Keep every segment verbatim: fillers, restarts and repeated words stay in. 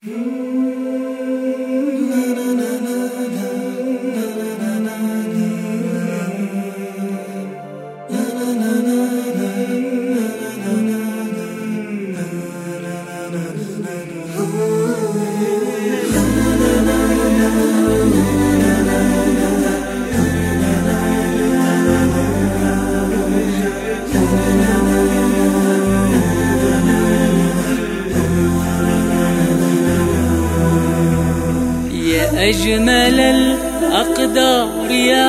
أجمل الأقدار يا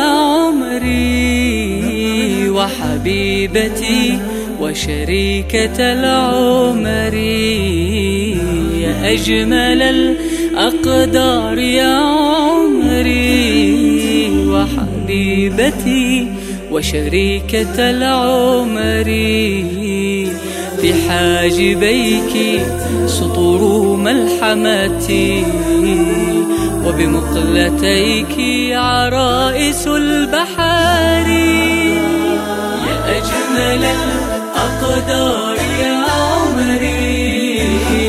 عمري وحبيبتي وشريكة العمر، يا أجمل الأقدار يا عمري وحبيبتي وشريكة العمر، في حاجبيك سطور ملحمتي وبمقلتيك عرائس البحار، يا أجمل الأقدار يا عمري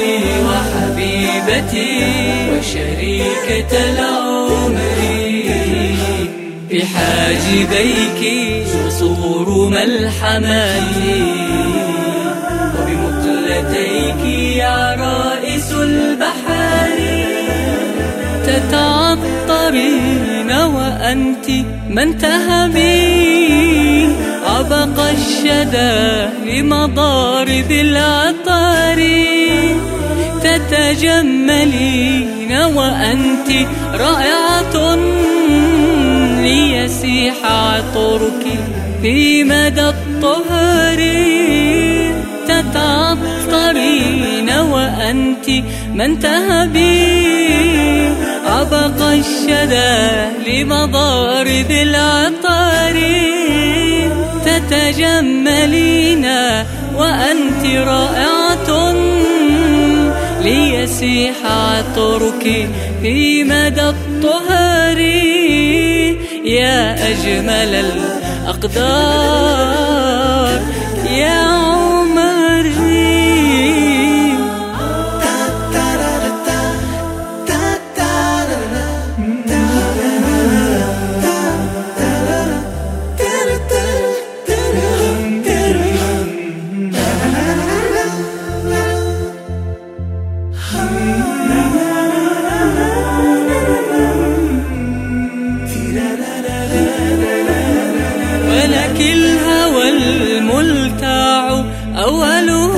وحبيبتي وشريكة العمر، في حاجبيك سطور ملحمتي وبمقلتيك عرائس البحار، تتعطرين وأنت من تهبي عبق الشدى لمضارب العطار، تتجملين وأنت رائعة ليسيح عطرك في مدى الطهر، تتعطرين وأنت من تهبي عبق الشدى لمضارب العطار، تتجملين وأنت رائعة ليسيح عطرك في مدى الطهر، يا أجمل الأقدار يا عمري. ولك الهوى الملتع أوله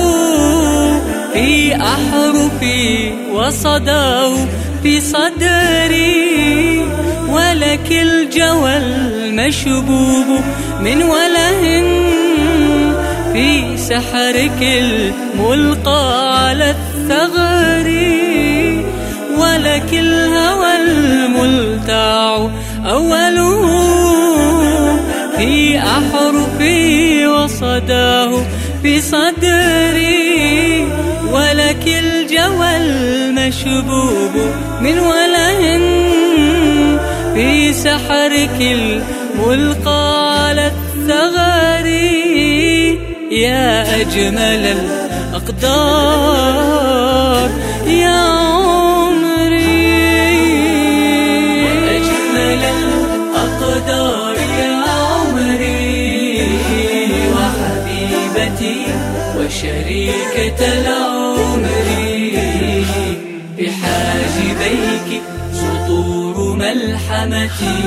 في أحرفي وصداه في صدري، ولك الجوى المشبوب من وله في سحرك الملقى على الثغر، ولك الهوى الملتع أوله في أحرفي وصداه في صدري، ولك الجوى المشبوب من وله في سحرك الملقى على الثغر، يا أجمل الأقدار يا عمري، يا أجمل الأقدار يا عمري وحبيبتي وشريكة العمر، بحاجبيك سطور ملحمتي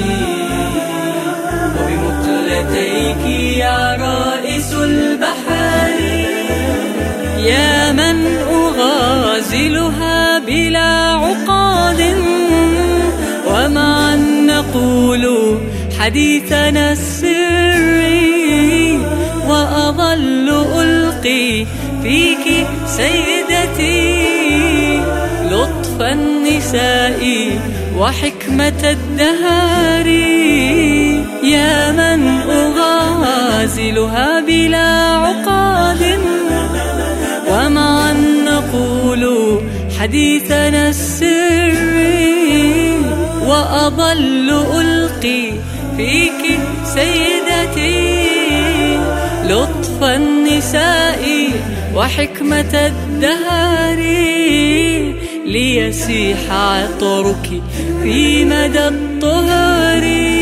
وبمقلتيك عرائس البحار، يا من أغازلها بلا عقاد ومعا نقول حديثنا السري، وأظل ألقي فيك سيدتي لطف النساء وحكمة الدهر، يا من أغازلها بلا عقاد ومعا نقول حديثنا السري، وأظل ألقي فيك سيدتي لطف النساء وحكمة الدهر، لي يسيح عطرك في مدى الطهر.